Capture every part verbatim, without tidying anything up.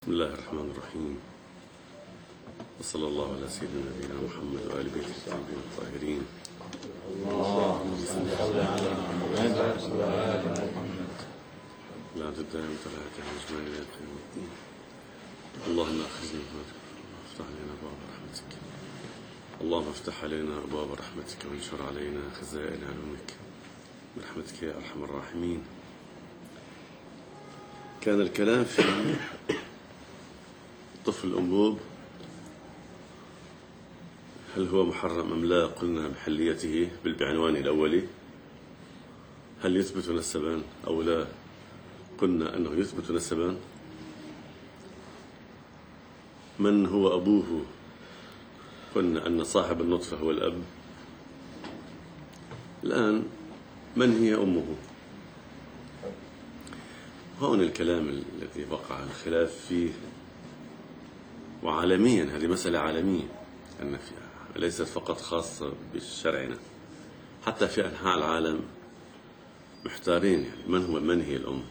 بسم الله الرحمن الرحيم، وصلى الله على سيدنا نبينا محمد وآل بيته الطيبين الطاهرين. اللهم صل على محمد وعلى آل محمد. لا تدائم ثلاثة أجمعين إلى قيام الدين. اللهم أخذنا وافتح علينا أبواب رحمتك. اللهم افتح علينا أبواب رحمتك وانشر علينا خزائن علومك برحمتك يا أرحم الراحمين. كان الكلام في طفل الأنبوب، هل هو محرم أم لا؟ قلنا بحليته بالعنوان الأولي. هل يثبت نسبا أو لا؟ قلنا أنه يثبت نسبا. من هو أبوه؟ قلنا أن صاحب النطفة هو الأب. الآن من هي أمه؟ هون الكلام الذي وقع الخلاف فيه، وعالميا هذه مسألة عالمية، أن فيها ليست فقط خاصة بشرعنا، حتى في أنحاء العالم محتارين يعني من هو من هي الأم.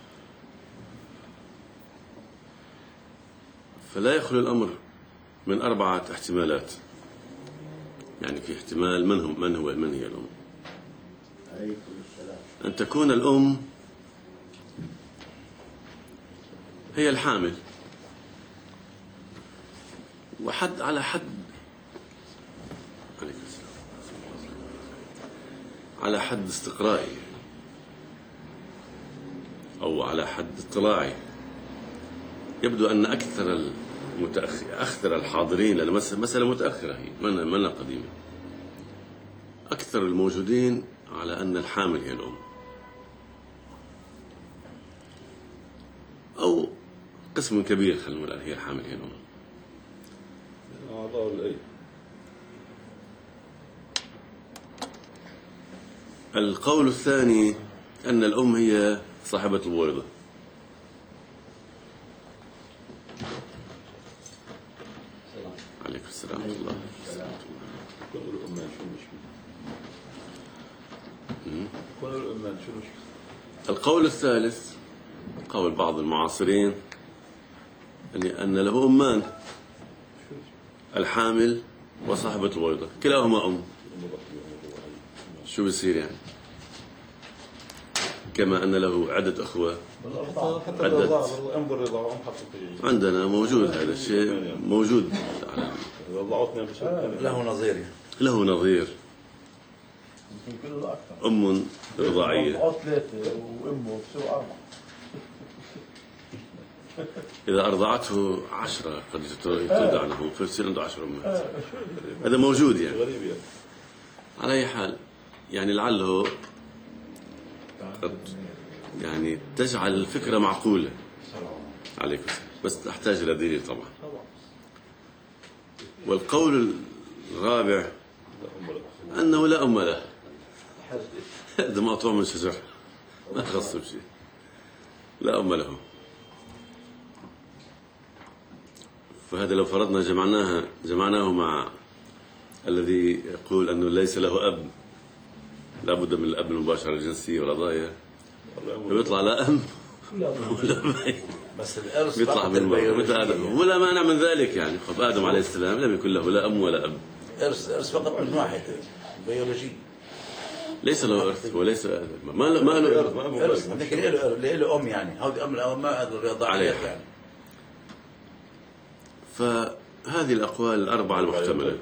فلا يخلو الأمر من أربعة احتمالات. يعني في احتمال من هو من هو من هي الأم. أن تكون الأم هي الحامل، وحد على حد على حد استقرائي أو على حد اطلاعي. يبدو أن أكثر المتأخر أكثر الحاضرين، لأن مسألة متأخرة هي من من قديمة، أكثر الموجودين على أن الحامل هي الأم، أو قسم كبير خلينا نقول هي الحامل هي الأم. أعضاء الأيد. القول الثاني أن الأم هي صاحبة البويضة. عليكم السلام ورحمة الله. كل الأمان شو المشكلة؟ كل الأمان شو المشكلة؟ القول الثالث قول بعض المعاصرين أن له أمان، الحامل وصاحبة البويضة كلاهما أم. شو بصير يعني؟ كما أن له عدة أخوة. عدة. عندنا موجود هذا الشيء موجود. له نظير. له نظير. أم رضاعية. إذا أرضعته عشرة قد ترضع عنه فيصير عنده عشر أمهات. هذا موجود يعني. على أي حال يعني لعله قد يعني تجعل الفكرة معقولة. عليكم السلام. بس تحتاج إلى دليل طبعا. والقول الرابع أنه لا أم له. هذا مقطوع من شجر ما خصه بشيء، لا أم له. فهذا لو فرضنا جمعناها جمعناه مع الذي يقول أنه ليس له أب، لا بد من الأب المباشرة الجنسية والرضاية، فبيطلع لا أم ولا بي. بس الإرث بيطلع من مثل آدم، ولا مانع من ذلك يعني. خب آدم عليه السلام لم يكن له لا أم ولا أب. إرث إرث فقط من واحد بيولوجي. ليس له إرث وليس آدم، ما له ما له إرث. إرث لكن له له أم يعني، هذه أم الأم ما هذا الرضاعيات يعني. فهذه الأقوال الأربعة المحتملة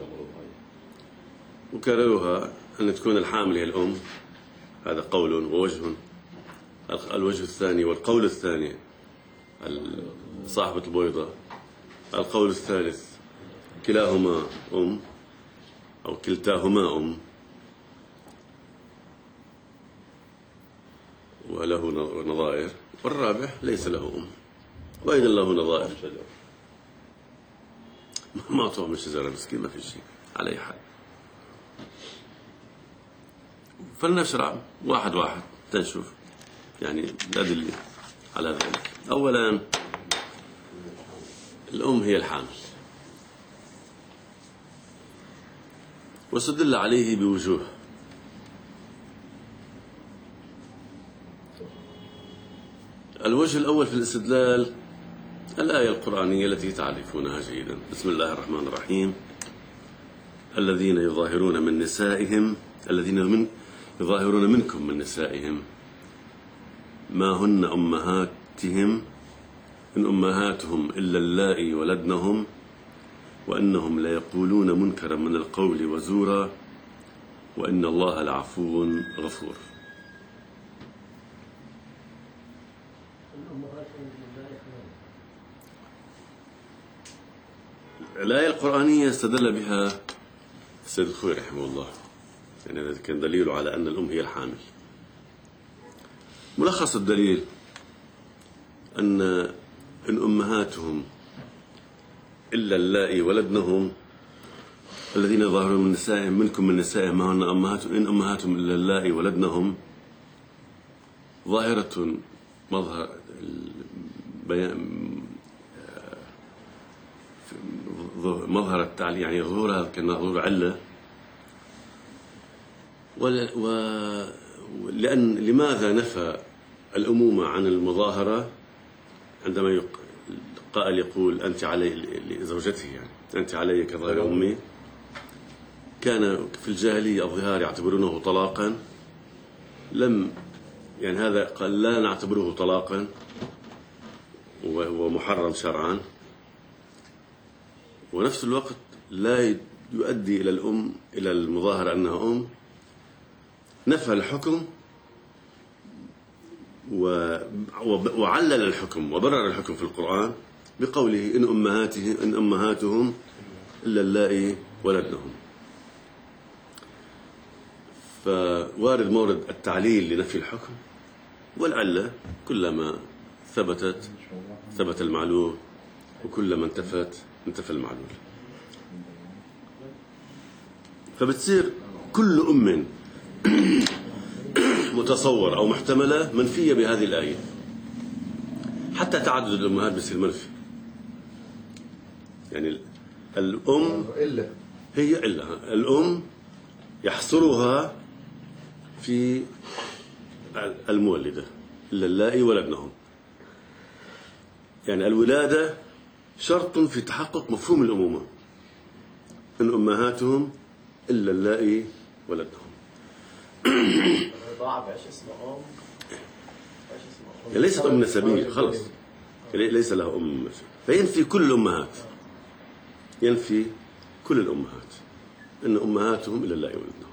وكرروها أن تكون الحامل هي الأم. هذا قول ووجه. الوجه الثاني والقول الثاني صاحبة البويضة. القول الثالث كلاهما أم أو كلتاهما أم وله نظائر. والرابع ليس له أم وأيضا له نظائر. ما طوع من الشجرة مسكين، ما في شيء. على أي حال فلنشرع واحد واحد تنشوف يعني الأدلة على ذلك. أولا الأم هي الحامل، واستدل عليه بوجوه. الوجه الأول في الاستدلال الآية القرآنية التي تعرفونها جيدا. بسم الله الرحمن الرحيم. الذين يظاهرون من نسائهم الذين من يظاهرون منكم من نسائهم ما هن أمهاتهم إن أمهاتهم إلا اللائي ولدنهم وإنهم ليقولون منكرا من القول وزورا وإن الله لعفو غفور. الآية القرآنية استدل بها السيد الخوي رحمه الله، يعني هذا كان دليل على أن الأم هي الحامل. ملخص الدليل أن إن أمهاتهم إلا اللائي ولدنهم الذين ظاهرون من نسائهم منكم من نسائهم ما هن أمهاتهم إن أمهاتهم إلا اللائي ولدنهم ظاهرة مظهر مظهر التعليل، يعني ظهورها كأنها ظهور علة. و لأن لماذا نفى الأمومة عن المظاهرة عندما قائل يقول أنت علي لزوجته، يعني أنت علي كظاهر أمي؟ كان في الجاهلية الظهار يعتبرونه طلاقا، لم يعني هذا قال لا نعتبره طلاقا وهو محرم شرعا، ونفس الوقت لا يؤدي إلى الأم إلى المظاهرة أنها أم. نفى الحكم وعلل الحكم وبرر الحكم في القرآن بقوله إن أمهاتهم إن أمهاتهم إلا اللائي ولدنهم. فوارد مورد التعليل لنفي الحكم، والعلة كلما ثبتت ثبت المعلول وكلما انتفت انتفى المعلول. فبتصير كل أم متصور أو محتملة منفية بهذه الآية، حتى تعدد الأمهات بصير منفي. يعني الأم هي إلا الأم يحصرها في المولدة إلا اللائي ولدنهم، يعني الولادة شرط في تحقق مفهوم الأمومة. إن أمهاتهم إلا اللائي ولدنهم. الرضاعة بايش اسمها أم؟ بايش اسمها أم؟ يعني ليست أم نسبية خلص، ليس لها أم، فينفي كل الأمهات، ينفي كل الأمهات إن أمهاتهم إلا اللائي ولدنهم.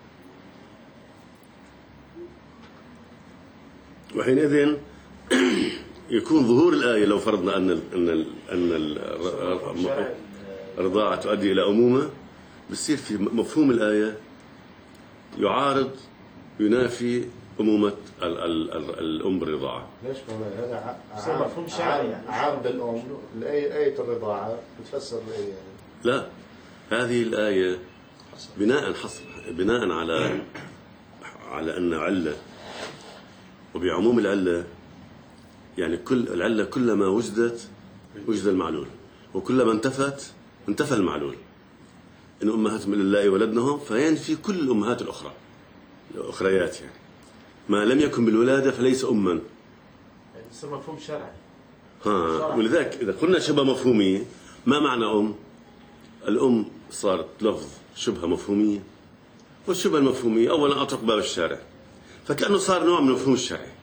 وحينئذ يكون ظهور الآية لو فرضنا أن أن أن الرضاعة تؤدي إلى أمومة، بصير في مفهوم الآية يعارض ينافي أمومة ال ال ال الأم بالرضاعة. ليش هذا عام مفهوم شرعي يعني عام بالأم؟ الآية آية الرضاعة بتفسر الآية يعني. لا، هذه الآية بناء حصر بناء على على أن علة، وبعموم العلة يعني كل العلة كلما وجدت وجد المعلول، وكلما انتفت انتفى المعلول. إن أمهاتهم إلا اللائي ولدنهم فينفي كل الأمهات الأخرى الأخريات، يعني ما لم يكن بالولادة فليس أما. يعني يصير مفهوم شرعي. ها، ولذلك إذا قلنا شبه مفهومية، ما معنى أم؟ الأم صارت لفظ شبه مفهومية، والشبه المفهومية أولا أطرق باب الشارع، فكأنه صار نوع من المفهوم الشرعي،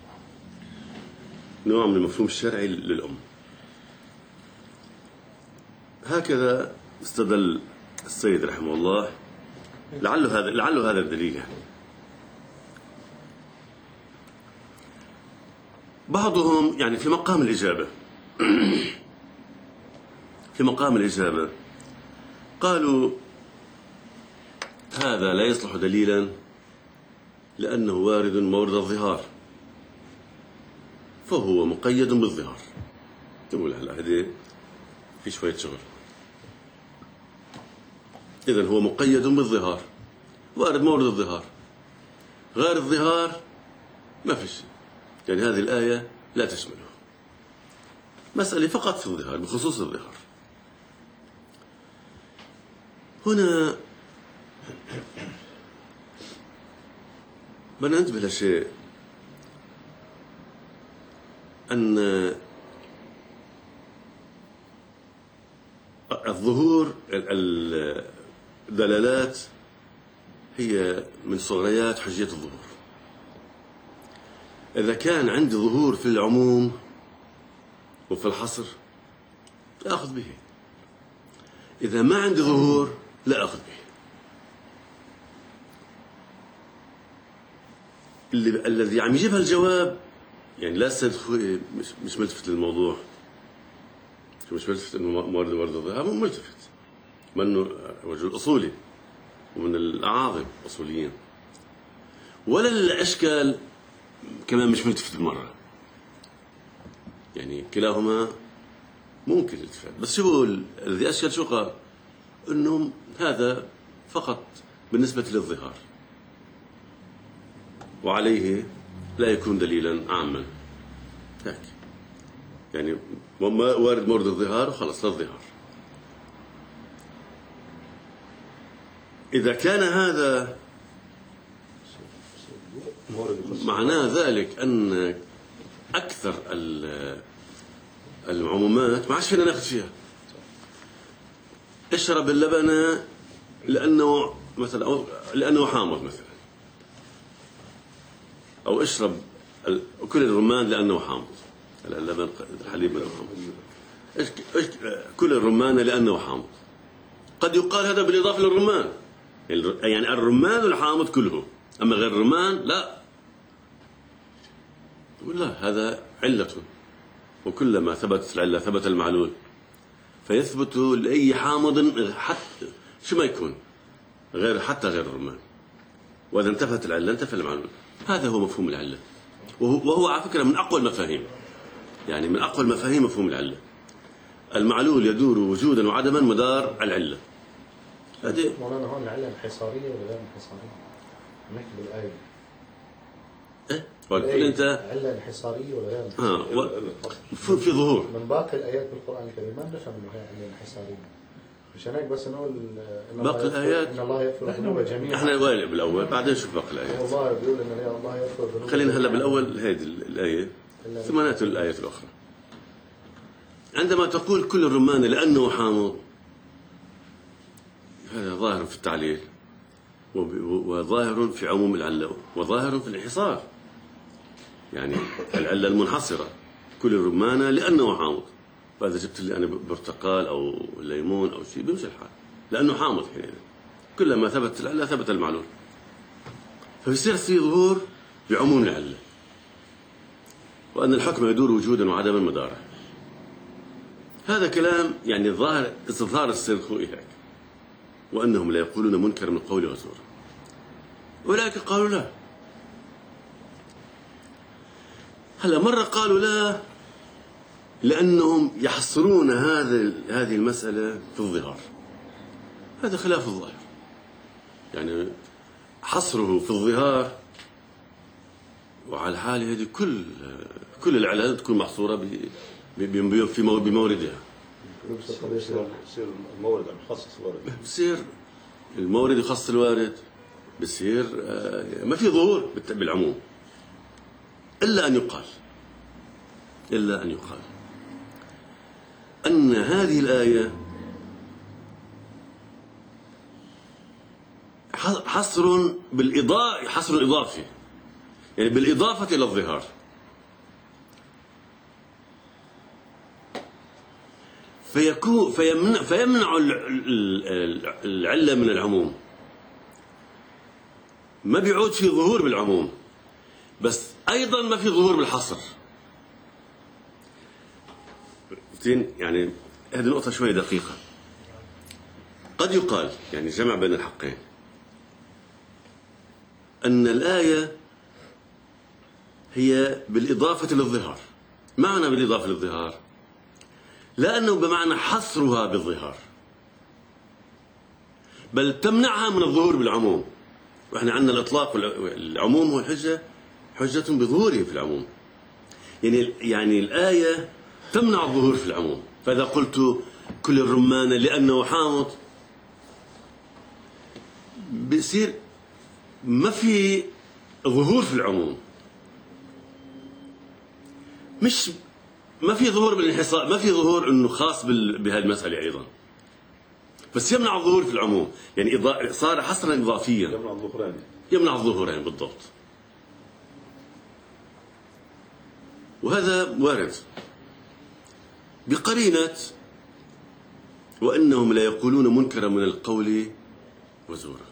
نوع من المفهوم الشرعي للأم. هكذا استدل السيد رحمه الله، لعله هذا لعله هذا الدليل. يعني بعضهم يعني في مقام الإجابة في مقام الإجابة قالوا هذا لا يصلح دليلا لأنه وارد مورد الظهار، فهو مقيد بالظهار. تقول هلا هذه في شوية شغل. إذن هو مقيد بالظهار، وارد مورد الظهار، غير الظهار ما في شيء، يعني هذه الآية لا تشمله. مسألة فقط في الظهار، بخصوص الظهار. هنا بدنا ننتبه لشيء، أن الظهور الدلالات هي من صغريات حجية الظهور. إذا كان عندي ظهور في العموم وفي الحصر لا أخذ به، إذا ما عندي ظهور لا أخذ به. اللي الذي عم يجيبها الجواب يعني لا أستاذ خوي مش مش ملتفت للموضوع، مش ملتفت إنه مورد مورد الظهر، مو ملتفت، منه رجل أصولي ومن الأعاظم أصوليين، ولا الأشكال كمان مش ملتفت بالمرة. يعني كلاهما ممكن الالتفات، بس شو الذي أشكل شو قال؟ إنه هذا فقط بالنسبة للظهار، وعليه لا يكون دليلا عاما. هيك يعني ما وارد مورد الظهار وخلص للظهار. إذا كان هذا معناه ذلك أن أكثر العمومات ما عادش فينا ناخذ فيها. اشرب اللبن لأنه مثلا أو لأنه حامض مثلا، أو اشرب كل الرمان لأنه حامض. اللبن الحليب لأنه حامض. كل الرمان لأنه حامض. قد يقال هذا بالإضافة للرمان، يعني الرمان الحامض كله، أما غير الرمان لا. يقول لا، هذا علة، وكلما ثبتت العلة ثبت المعلول، فيثبت لأي حامض حتى شو ما يكون غير حتى غير الرمان، وإذا انتفت العلة انتفى المعلول. هذا هو مفهوم العلة، وهو, وهو على فكرة من أقوى المفاهيم، يعني من أقوى المفاهيم مفهوم العلة. المعلول يدور وجودا وعدما مدار العلة. هذه مولانا هون العلة انحصارية ولا غير انحصارية؟ نحكي بالآية. إيه؟ قل أنت علة انحصارية ولا غير انحصارية؟ آه و... في ظهور. من باقي الآيات بالقرآن الكريم ما بنفهم إنه هي علة انحصارية. مشان هيك بس نقول إن باقي الآيات إن الله يغفر الذنوب جميعا. إحنا والي بالأول بعدين نشوف باقي الآيات. الله بيقول إن الله يغفر الذنوب. خلينا هلا بالأول هذه الآية ثم نأتي الآية الأخرى. عندما تقول كل الرمان لأنه حامض، هذا ظاهر في التعليل، وظاهر في عموم العلة، وظاهر في الانحصار. يعني العلة المنحصرة كل الرمان لأنه حامض، فإذا جبت لي أنا برتقال أو ليمون أو شيء بيمشي الحال لأنه حامض. حين كلما ثبت العلة ثبت المعلول، فبيصير في ظهور بعموم العلة، وأن الحكم يدور وجودا وعدما مداره. هذا كلام يعني ظاهر استظهار السرخوئي هيك، وأنهم لا يقولون منكر من قول وزور، ولكن قالوا لا. هلا مرة قالوا لا لأنهم يحصرون هذا هذه المسألة في الظهار، هذا خلاف الظاهر. يعني حصره في الظهار، وعلى الحال هذه كل كل العلل تكون محصورة في بموردها. بصير المورد مخصص وارد، بصير المورد يخصص الوارد، بصير ما في ظهور بالعموم، إلا أن يقال إلا أن يقال أن هذه الآية حصر بالإضافة، حصر إضافي، يعني بالإضافة إلى الظهار. فيكون فيمنع, فيمنع العلة من العموم، ما بيعود في ظهور بالعموم، بس أيضا ما في ظهور بالحصر. يعني هذه النقطة شوية دقيقة. قد يقال يعني جمع بين الحقين أن الآية هي بالإضافة للظهار. معنى بالإضافة للظهار لا أنه بمعنى حصرها بالظهار، بل تمنعها من الظهور بالعموم. وإحنا عندنا الإطلاق والعموم هو الحجة حجة بظهوره في العموم، يعني يعني الآية تمنع الظهور في العموم. فإذا قلت كل الرمان لأنه حامض، بيصير ما في ظهور في العموم، مش ما في ظهور بالانحصار، ما في ظهور انه خاص بهذه المسألة ايضا. بس يمنع الظهور في العموم، يعني إضا- صار حصرا إضافيا يمنع الظهرين. يمنع الظهورين بالضبط. وهذا وارد بقرينة وإنهم لا يقولون منكرا من القول وزورا.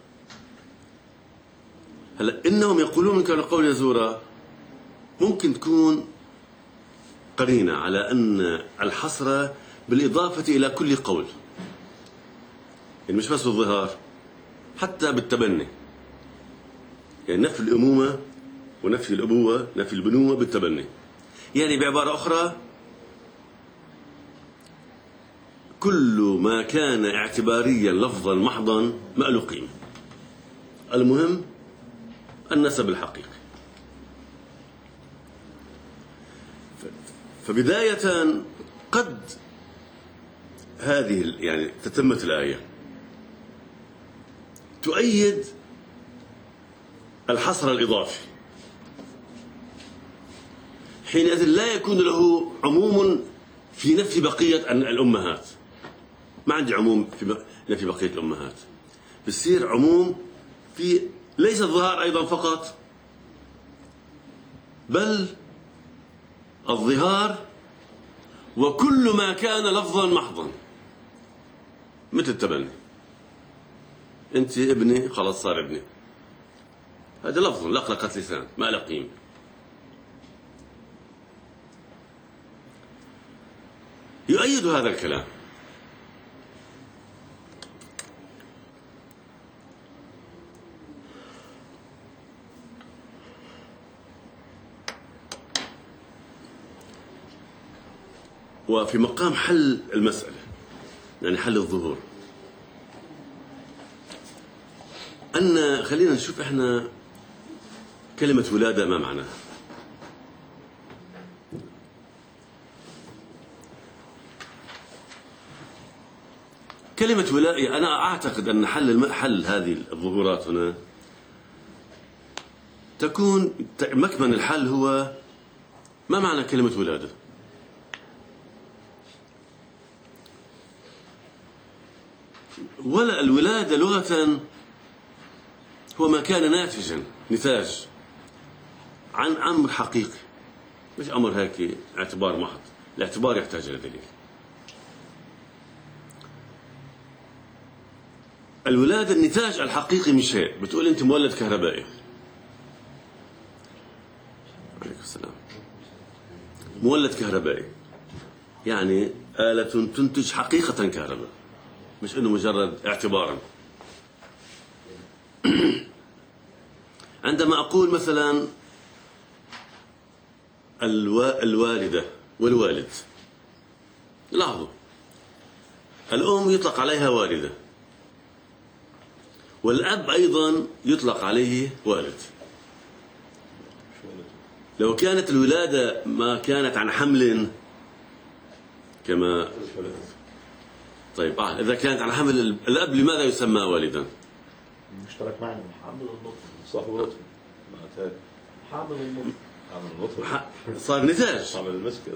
هلا إنهم يقولون منكرا من القول وزورا ممكن تكون قرينة على أن الحصر بالإضافة إلى كل قول، يعني مش بس بالظهار، حتى بالتبني، يعني نفي الأمومة ونفي الأبوة، نفي البنوة بالتبني. يعني بعبارة أخرى كل ما كان اعتباريا لفظا محضا ما له قيمة، المهم النسب الحقيقي. فبداية قد هذه يعني تتمة الآية تؤيد الحصر الإضافي، حينئذ لا يكون له عموم في نفي بقية الأمهات. ما عندي عموم في نفي بقية الأمهات، بصير عموم في ليس الظهار أيضا فقط، بل الظهار وكل ما كان لفظا محضا، مثل التبني. أنت ابني، خلاص صار ابني، هذا لفظ لقلقة لسان ما له قيمة. يؤيد هذا الكلام وفي مقام حل المسألة، يعني حل الظهور، أن خلينا نشوف إحنا كلمة ولادة ما معناها. كلمة ولادة، أنا أعتقد أن حل حل هذه الظهورات هنا تكون مكمن الحل هو ما معنى كلمة ولادة. ولا الولادة لغة هو ما كان ناتجا نتاج عن أمر حقيقي، مش أمر هيك اعتبار محض. الاعتبار يحتاج إلى دليل. الولادة النتاج الحقيقي من شيء. بتقول أنت مولد كهربائي، عليكم السلام، مولد كهربائي يعني آلة تنتج حقيقة كهرباء، مش إنه مجرد اعتبارا. عندما أقول مثلا الوا... الوالدة والوالد، لاحظوا الأم يطلق عليها والدة، والأب أيضا يطلق عليه والد. لو كانت الولادة ما كانت عن حمل كما طيب آه إذا كانت عن حمل الأب لماذا يسمى والدا؟ مشترك معنا حامل النطف. صاحب النطف معناتها حامل النطف. حامل النطف صار نتاج. حامل المسكة.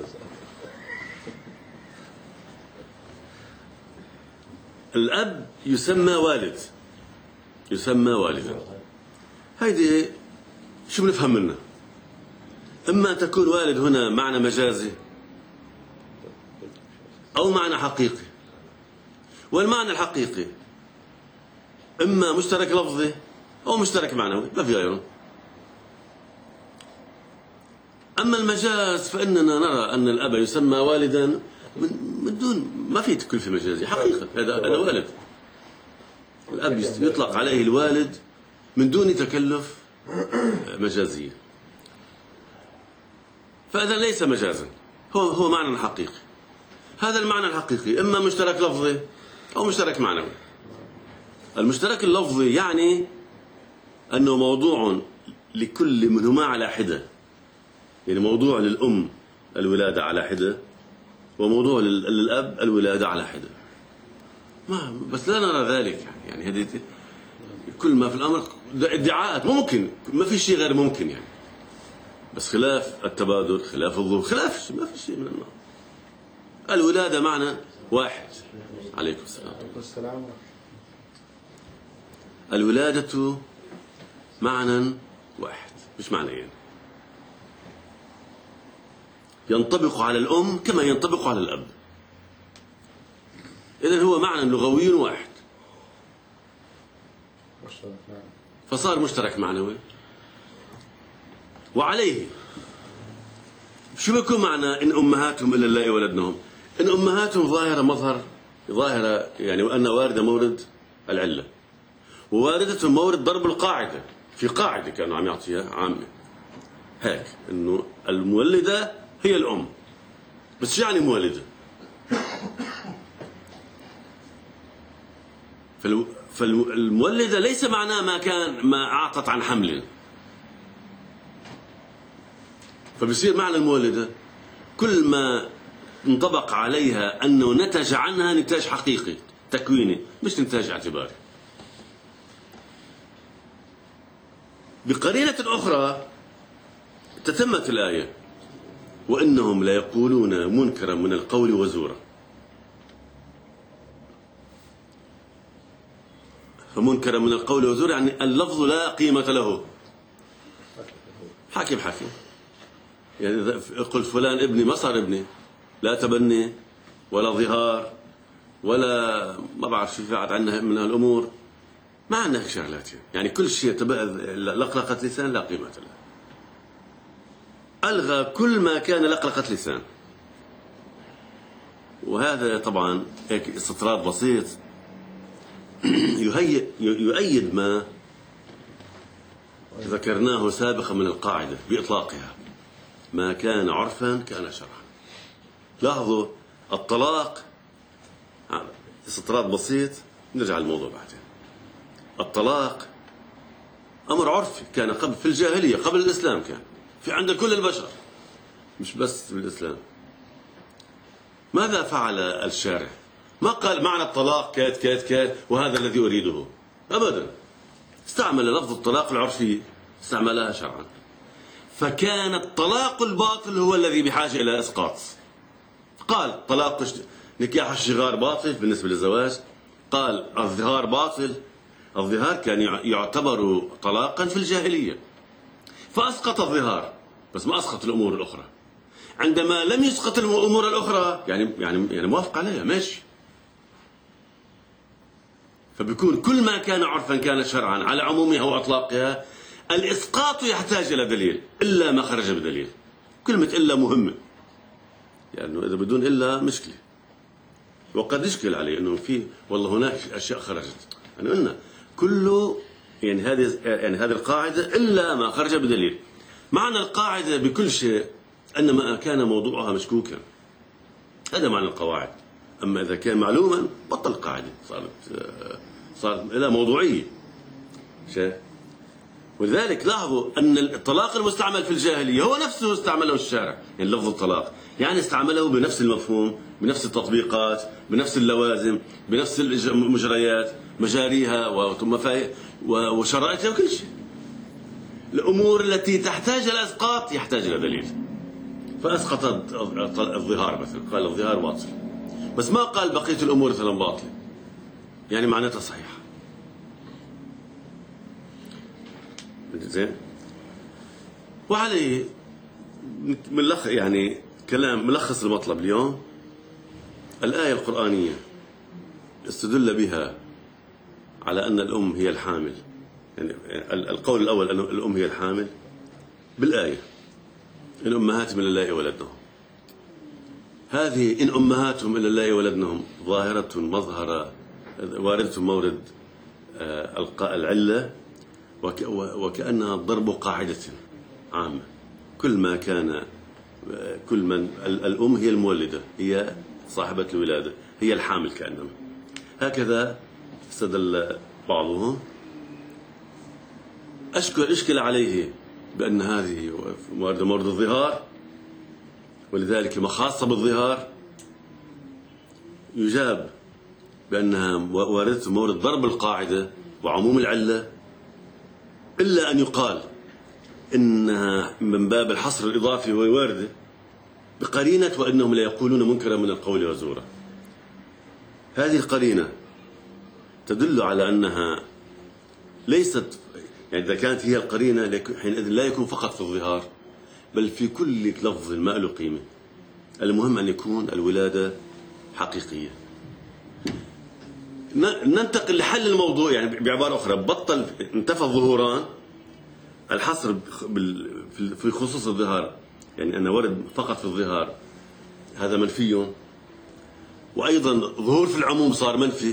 الأب يسمى والد، يسمى والدا. هيدي شو بنفهم منها؟ إما أن تكون والد هنا معنى مجازي أو معنى حقيقي. والمعنى الحقيقي إما مشترك لفظي أو مشترك معنوي، ما في غيره. أما المجاز فإننا نرى أن الأب يسمى والدا من دون ما في تكلفة مجازية، حقيقة هذا هذا والد. الأب يطلق عليه الوالد من دون تكلف مجازية، فإذا ليس مجازا، هو هو معنى حقيقي. هذا المعنى الحقيقي إما مشترك لفظي أو مشترك معنوي. المشترك اللفظي يعني أنه موضوع لكل منهما على حدة، يعني موضوع للأم الولادة على حدة، وموضوع للأب الولادة على حدة. ما بس لا نرى ذلك، يعني يعني هذه كل ما في الأمر ادعاءات، ممكن ما في شيء غير ممكن يعني، بس خلاف التبادل، خلاف الظهور، خلاف ما في شيء من النوع. الولادة معنى واحد. عليكم السلام. عليكم السلام. الولادة معنى واحد مش معنيين، ينطبق على الأم كما ينطبق على الأب. إذن هو معنى لغوي واحد، فصار مشترك معنوي. وعليه شو بيكون معنى إن أمهاتهم إلا اللائي ولدنهم؟ إن أمهاتهم ظاهرة مظهر ظاهرة يعني وأن واردة مورد العلة، وواردة مورد ضرب القاعدة. في قاعدة كانوا عم يعطيها عامة هيك إنه المولدة هي الأم. بس شو يعني مولدة؟ فالمولدة ليس معناه ما كان ما أعطت عن حمل، فبصير معنى المولدة كل ما انطبق عليها أنه نتج عنها نتاج حقيقي تكويني مش نتاج اعتباري. بقرينة أخرى تتمت الآية: وإنهم ليقولون منكرا من القول وزورا. فمنكرا من القول وزورا يعني اللفظ لا قيمة له، حكي بحكي. يعني إذا قلت فلان ابني ما صار ابني، لا تبني ولا ظهار ولا ما بعرف شو بعد عندنا من الأمور، ما عندنا هيك شغلات. يعني كل شيء لقلقة لسان لا قيمة له. ألغى كل ما كان لقلقة لسان. وهذا طبعا هيك استطراد بسيط يهيئ يؤيد ما ذكرناه سابقا من القاعدة بإطلاقها: ما كان عرفا كان شرعا. لاحظوا الطلاق استطراد بسيط، نرجع للموضوع بعدين. الطلاق أمر عرفي كان قبل في الجاهلية، قبل الإسلام كان في عند كل البشر مش بس بالإسلام. ماذا فعل الشارع؟ ما قال معنى الطلاق كات كات كات وهذا الذي أريده، أبدا. استعمل لفظ الطلاق العرفي، استعملها شرعا. فكان الطلاق الباطل هو الذي بحاجة إلى إسقاط. قال طلاق نكاح الشغار باطل بالنسبة للزواج، قال الظهار باطل. الظهار كان يعتبر طلاقا في الجاهلية، فأسقط الظهار بس ما أسقط الأمور الأخرى. عندما لم يسقط الأمور الأخرى يعني يعني يعني موافق عليها ماشي. فبيكون كل ما كان عرفا كان شرعا على عمومها وأطلاقها. الإسقاط يحتاج إلى دليل إلا ما خرج بدليل. كلمة إلا مهمة، لأنه يعني إذا بدون إلا مشكلة. وقد يشكل عليه أنه في والله هناك أشياء خرجت. يعني قلنا كله يعني هذه يعني هذه القاعدة إلا ما خرج بدليل. معنى القاعدة بكل شيء أن ما كان موضوعها مشكوكا، هذا معنى القواعد. أما إذا كان معلوما بطل قاعدة، صارت صارت لها موضوعية. شيء ولذلك لاحظوا أن الطلاق المستعمل في الجاهلية هو نفسه استعمله الشارع. يعني لفظ الطلاق يعني استعمله بنفس المفهوم، بنفس التطبيقات، بنفس اللوازم، بنفس المجريات، مجاريها وشرائطها وكل شيء. الأمور التي تحتاج إلى إسقاط يحتاج إلى دليل. فأسقط الظهار مثلا، قال الظهار باطل، بس ما قال بقية الأمور مثلا باطلة، يعني معناتها صحيحة. زين. وعليه ملخص يعني كلام ملخص المطلب اليوم: الآية القرآنية استدل بها على أن الأم هي الحامل. يعني القول الأول أن الأم هي الحامل بالآية: إن أمهاتهم إلا اللائي ولدنهم. هذه إن أمهاتهم إلا اللائي ولدنهم ظاهرة مظهر واردة مورد العلة، وكأنها ضرب قاعدة عامة. كل ما كان كل من الأم هي المولدة، هي صاحبة الولادة، هي الحامل كأنما. هكذا استدل بعضهم. أشكل إشكل عليه بأن هذه مورد مورد الظهار، ولذلك ما خاصة بالظهار يجاب بأنها واردة مورد ضرب القاعدة وعموم العلة، إلا أن يقال إنها من باب الحصر الإضافي وواردة بقرينة وإنهم لا يقولون منكرا من القول وزورا. هذه القرينة تدل على أنها ليست، يعني إذا كانت هي القرينة حينئذ لا يكون فقط في الظهار بل في كل لفظ ما له قيمة. المهم أن يكون الولادة حقيقية. ننتقل لحل الموضوع، يعني بعبارة أخرى بطل انتفى الظهوران، الحصر في خصوص الظهار، يعني أن ورد فقط في الظهار هذا منفي، وأيضا ظهور في العموم صار منفي،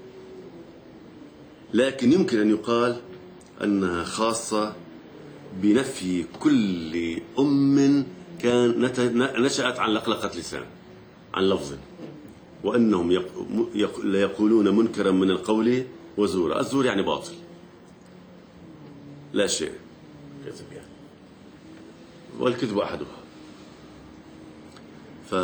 لكن يمكن أن يقال أنها خاصة بنفي كل أم كان نشأت عن لقلقة لسان، عن لفظ، وأنهم لا يقولون منكرا من القول وزورا. الزور يعني باطل، لا شيء، والكذب أحدها. ف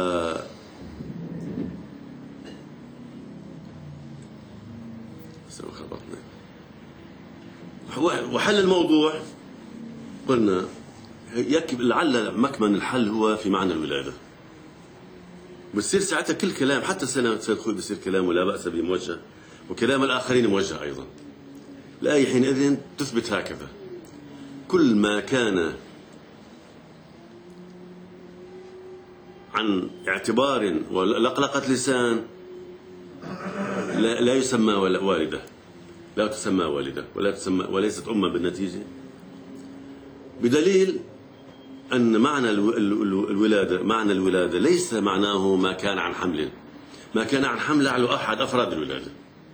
وحل الموضوع قلنا لعل مكمن الحل هو في معنى الولادة. بصير ساعتها كل كلام، حتى سيد خوي بصير كلام ولا بأس به موجه، وكلام الآخرين موجه أيضا. الآية حينئذ تثبت هكذا: كل ما كان عن اعتبار ولقلقة لسان لا, لا يسمى والدة، لا تسمى والدة ولا تسمى وليست أمة بالنتيجة، بدليل أن معنى الولادة معنى الولادة ليس معناه ما كان عن حمل، ما كان عن حمل على أحد أفراد الولادة،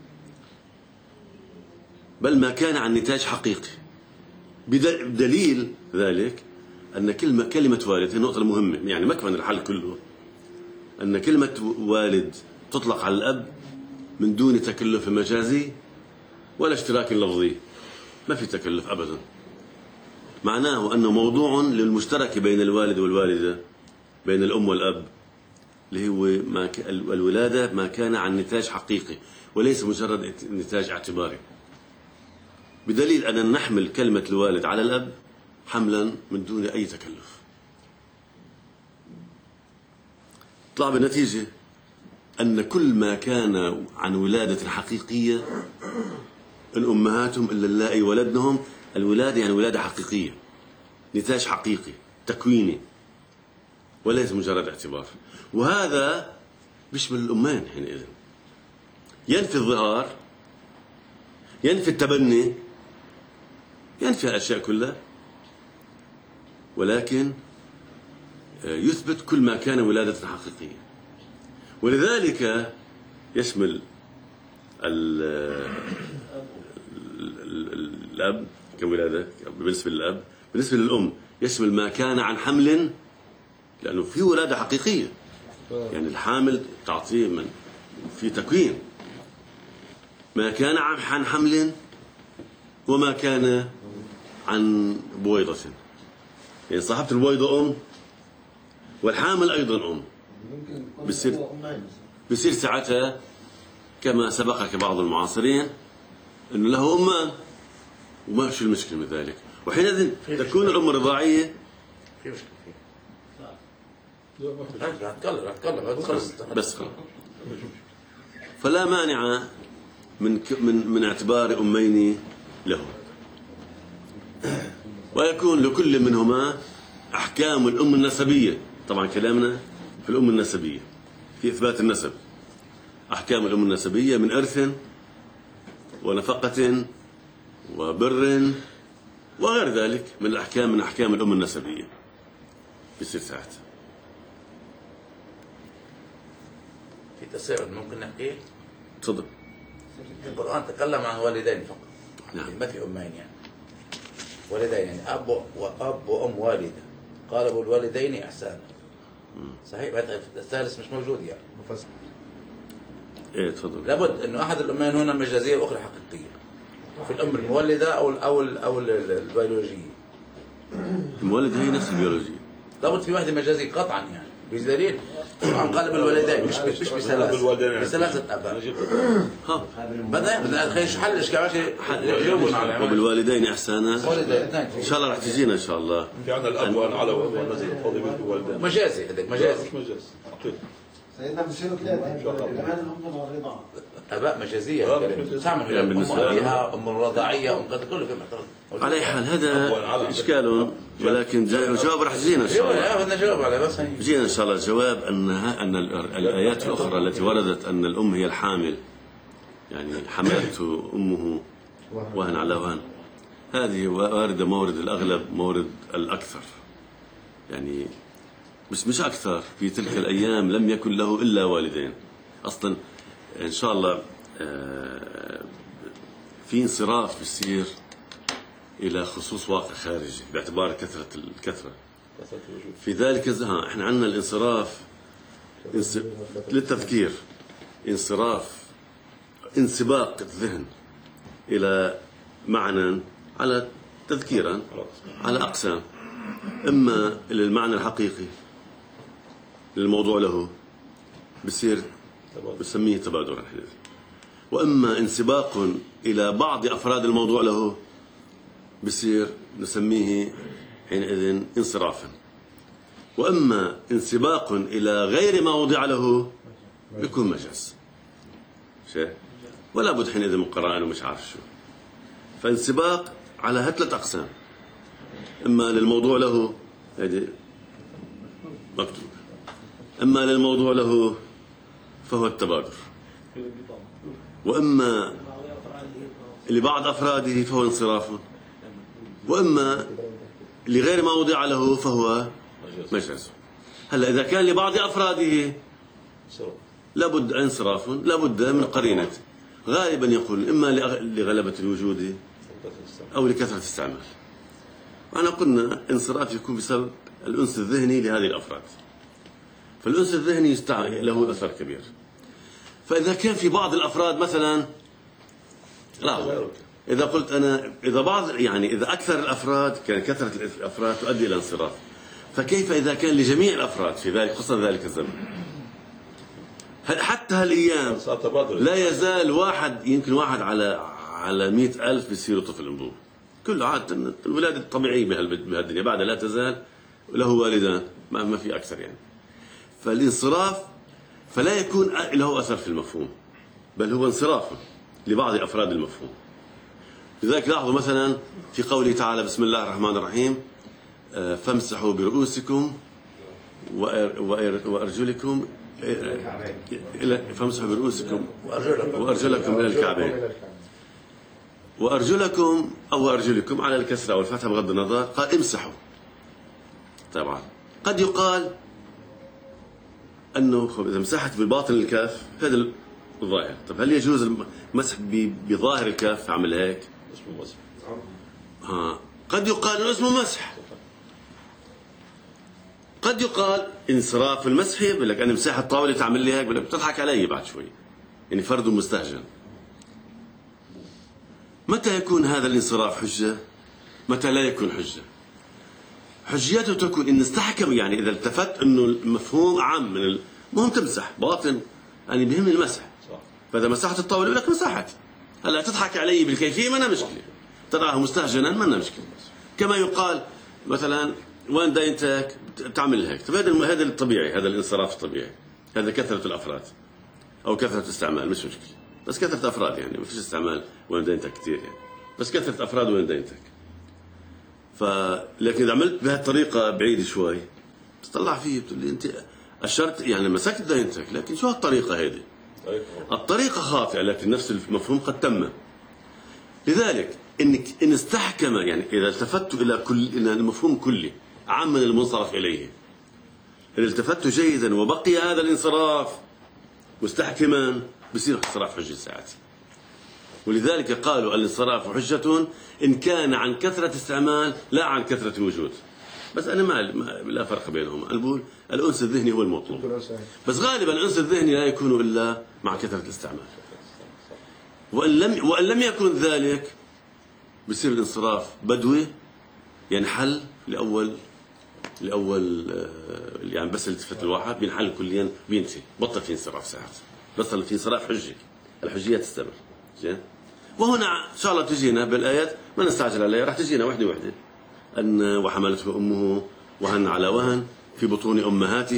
بل ما كان عن نتاج حقيقي. بدليل ذلك أن كلمة كلمة والد هي النقطة المهمة، يعني مكمن الحل كله أن كلمة والد تطلق على الأب من دون تكلف مجازي ولا اشتراك لفظي، ما في تكلف أبدا. معناه أنه موضوع للمشترك بين الوالد والوالدة، بين الأم والأب، اللي هو ما الولادة ما كان عن نتاج حقيقي وليس مجرد نتاج اعتباري، بدليل أن نحمل كلمة الوالد على الأب حملا من دون أي تكلف. طلع بالنتيجة أن كل ما كان عن ولادة حقيقية إن أمهاتهم إلا اللائي ولدنهم، الولادة يعني ولادة حقيقية، نتاج حقيقي تكويني وليس مجرد اعتبار. وهذا بيشمل الأمين حينئذ، ينفي الظهار، ينفي التبني، ينفي الأشياء كلها، ولكن يثبت كل ما كان ولادة حقيقية. ولذلك يشمل الأب كولادة بالنسبة للأب، بالنسبة للأم يشمل ما كان عن حمل، لأنه في ولادة حقيقية، يعني الحامل تعطيه من في تكوين، ما كان عن حمل وما كان عن بويضة، يعني صاحبة البويضة أم والحامل أيضا أم، بصير بصير ساعتها كما سبقك بعض المعاصرين أنه له أمان وما في المشكلة من ذلك، وحينئذ تكون الأم الرضاعية في مشكلة فيه. هتكلم هتكلم خلص بس خلاص. فلا مانع من من من اعتبار أمين له، ويكون لكل منهما أحكام الأم النسبية. طبعا كلامنا في الأم النسبية في إثبات النسب، أحكام الأم النسبية من إرث ونفقة وبر وغير ذلك من الأحكام من أحكام الأم النسبية بيصير ساعات. في تساؤل ممكن نحكيه؟ تفضل. القرآن تكلم عن والدين فقط، نعم. ما في أمين، يعني والدين، يعني أب وأب وأم والدة، قال بالوالدين إحسانا. صحيح، الثالث مش موجود يعني. ايه تفضل. لابد انه احد الامين هنا مجازيه واخرى حقيقيه، في الام المولده او ال او ال او البيولوجيه. المولده هي نفس البيولوجيه، لابد في واحده مجازيه قطعا، يعني بدليل القرآن قال بالوالدين مش مش بثلاث بثلاثه اباء. ها بدأ بدأ خلينا حل الاشكال يجاوبون على وبالوالدين احسانا. ان شاء الله راح تجينا ان شاء الله. في عندنا الاب والعلى والنزيل فاضي بالوالدين مجازي، هذاك مجازي مش مجاز حقيقي. سيدنا بصيروا ثلاثة كمان الأم والرضاعة. اباء مجازيه لا، تعمل يعني ام بالنسبة ابيها ام الرضاعيه ام كذا كله في محترم. على أي حال هذا إشكال، ولكن جا- الجواب راح يجينا إن شاء الله. ايوه بدنا نجاوب عليه بس هي. يجينا إن شاء الله الجواب أن أن الآيات الأخرى التي وردت أن الأم هي الحامل، يعني حملته أمه وهن على وهن، هذه واردة مورد الأغلب مورد الأكثر، يعني مش مش أكثر. في تلك الأيام لم يكن له إلا والدين أصلا. إن شاء الله آه، في انصراف بيصير إلى خصوص واقع خارجي باعتبار كثرة الكثرة في ذلك الزمان. احنا عندنا الانصراف انس... للتذكير، انصراف انسباق الذهن إلى معنى على تذكيرا على أقسام، إما للمعنى الحقيقي للموضوع له بصير بسميه تبادرا، وإما انسباق إلى بعض أفراد الموضوع له بصير نسميه حينئذ انصرافا، وإما انسباق إلى غير ما وضع له بيكون مجاز شيء، ولا بد حينئذ من قرائن ومش عارف شو. فانسباق على هثلاث أقسام، إما للموضوع له هذه مكتوب، إما للموضوع له فهو التبادر، وإما لبعض أفراده فهو انصراف، وإما لغير ما وضع له فهو مجاز. هلا إذا كان لبعض أفراده لابد انصراف، لابد من قرينة، غالبا يقول إما لغلبة الوجود أو لكثرة الاستعمال. وأنا قلنا انصراف يكون بسبب الأنس الذهني لهذه الأفراد، فالأنس الذهني يستعمل له أثر كبير. فإذا كان في بعض الأفراد مثلا، لا إذا قلت أنا إذا بعض يعني إذا أكثر الأفراد كان كثرة الأفراد تؤدي إلى انصراف، فكيف إذا كان لجميع الأفراد في ذلك خصوصا ذلك الزمن؟ حتى هالأيام لا يزال واحد، يمكن واحد على على مئة ألف بيصيروا طفل أنبوب، كله عادة الولادة الطبيعية بهالدنيا بعد لا تزال له والدان، ما ما في أكثر يعني. فالانصراف فلا يكون له أثر في المفهوم، بل هو انصراف لبعض أفراد المفهوم. لذلك لاحظوا مثلا في قوله تعالى بسم الله الرحمن الرحيم فامسحوا برؤوسكم وأرجلكم، فامسحوا برؤوسكم وأرجلكم إلى الكعبين، وأرجلكم أو أرجلكم على الكسرة والفتحة بغض النظر، قال امسحوا. طبعا قد يقال أنه إذا مسحت بباطن الكاف هذا الظاهر، طب هل يجوز المسح بظاهر الكاف عمل هيك؟ اسمه مسح. ها قد يقال انه اسمه مسح، قد يقال انصراف المسح، بقول لك انا مساحه الطاوله تعمل لي هيك، بقول لك بتضحك علي بعد شوي، يعني فرد مستهجن. متى يكون هذا الانصراف حجه؟ متى لا يكون حجه؟ حجيته تكون ان استحكم، يعني اذا التفت انه المفهوم عام من المهم تمسح باطن، يعني بهم المسح، فاذا مسحت الطاوله يقول لك مسحت. هلا تضحك علي بالكيفيه ما أنا مشكله، تراه مستهجنا ما أنا مشكله. كما يقال مثلا وين داينتك تعمل هيك، طيب هذا هذا الطبيعي، هذا الانصراف الطبيعي، هذا كثره الافراد او كثره الاستعمال مش مشكله، بس كثره افراد يعني ما فيش استعمال وين داينتك كثير يعني، بس كثره افراد وين داينتك. ف لكن اذا عملت بهالطريقه بعيده شوي تطلع فيه بتقول لي انت اشرت يعني مسكت داينتك، لكن شو هالطريقه هذه؟ الطريقة خاطئة لكن نفس المفهوم قد تم. لذلك إنك إن استحكم، يعني إذا التفت إلى كل إلى المفهوم كلي عام من المنصرف إليه، إن التفت جيدا وبقي هذا الانصراف مستحكما بصير انصراف حجة ساعات. ولذلك قالوا الانصراف حجة إن كان عن كثرة استعمال لا عن كثرة الوجود. بس أنا ما لا فرق بينهم، أقول الأنس الذهني هو المطلوب، بس غالبا الأنس الذهني لا يكون إلا مع كثرة الاستعمال. وإن لم وإن لم يكن ذلك بصير الانصراف بدوي، ينحل لأول لأول يعني بس التفت الواحد بينحل كليا بينتهي، بطل في انصراف ساعات، بطل في انصراف حجي، الحجية تستمر. زين. وهنا إن شاء الله تجينا بالآيات ما نستعجل عليها، راح تجينا وحدة وحدة أن وحملته أمه وهن على وهن في بطون أمهاتهم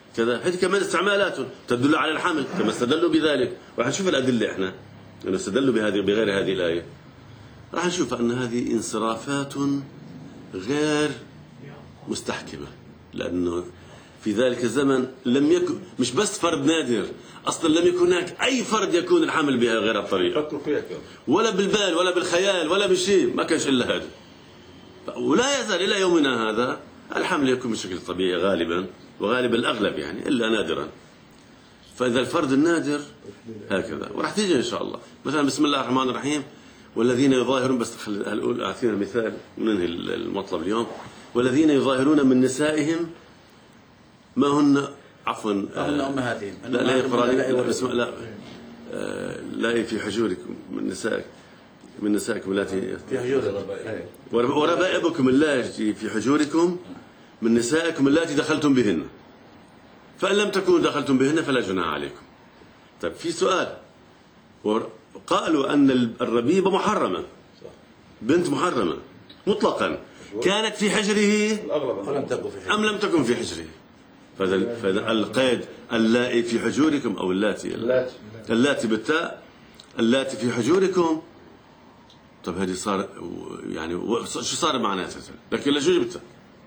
كذا. هذه كمان استعمالات تدل على الحمل كما استدلوا بذلك، وراح نشوف الأدلة احنا أنه استدلوا بهذه بغير هذه الآية. راح نشوف أن هذه انصرافات غير مستحكمة، لأنه في ذلك الزمن لم يكن مش بس فرد نادر، أصلا لم يكن هناك أي فرد يكون الحمل بها غير الطريقة، فكروا فيها كذا ولا بالبال ولا بالخيال ولا بشيء، ما كانش إلا هذا. ولا يزال إلى يومنا هذا الحمل يكون بشكل طبيعي غالبا، وغالبا الأغلب يعني إلا نادرا. فإذا الفرد النادر هكذا، وراح تيجي إن شاء الله. مثلا بسم الله الرحمن الرحيم، والذين يظاهرون، بس خل أعطينا مثال وننهي المطلب اليوم. والذين يظاهرون من نسائهم ما هن عفوا ما هن أمهاتهم. لا لا يقرأ لا اسمع لا آه لا في حجوركم من نسائكم من نسائكم التي في حجوركم وربائبكم اللاتي في حجوركم من نسائكم اللاتي دخلتم بهن، فإن لم تكونوا دخلتم بهن فلا جناح عليكم. طيب في سؤال، قالوا أن الربيبة محرمة، بنت محرمة مطلقا، كانت في حجره أم لم تكن في حجره؟ فإذا القيد اللائي في حجوركم أو اللاتي اللاتي بالتاء اللاتي في حجوركم. طب هذه صار يعني شو صار معناتها؟ لكن لا شو جبتها؟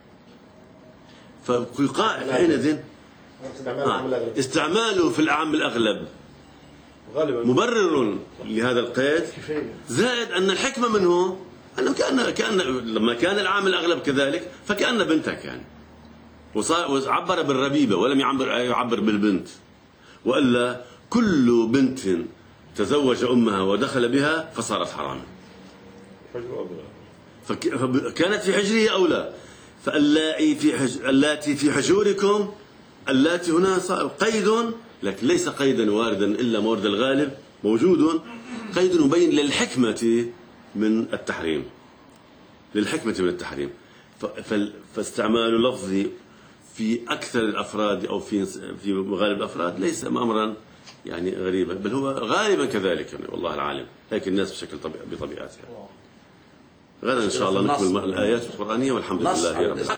فيقال حينئذ استعماله في الأعم الأغلب مبرر لهذا القيد، زائد أن الحكمة منه أنه كأن كأن لما كان العام الأغلب كذلك فكأن بنتك يعني، وعبر بالربيبة ولم يعبر يعبر بالبنت. وإلا كل بنت تزوج أمها ودخل بها فصارت حراما، فكانت في حجره أو لا. فاللائي في حج... اللاتي في حجوركم، اللاتي هنا قيد، لكن ليس قيدا واردا إلا مورد الغالب موجود، قيد مبين للحكمة من التحريم، للحكمة من التحريم. ف... فاستعمال لفظي في أكثر الأفراد أو في في غالب الأفراد ليس أمرا يعني غريبا، بل هو غالبا كذلك يعني، والله العالم. لكن الناس بشكل طبيعي بطبيعتها. غدا إن شاء الله نكمل الآيات القرآنية، والحمد لله رب العالمين.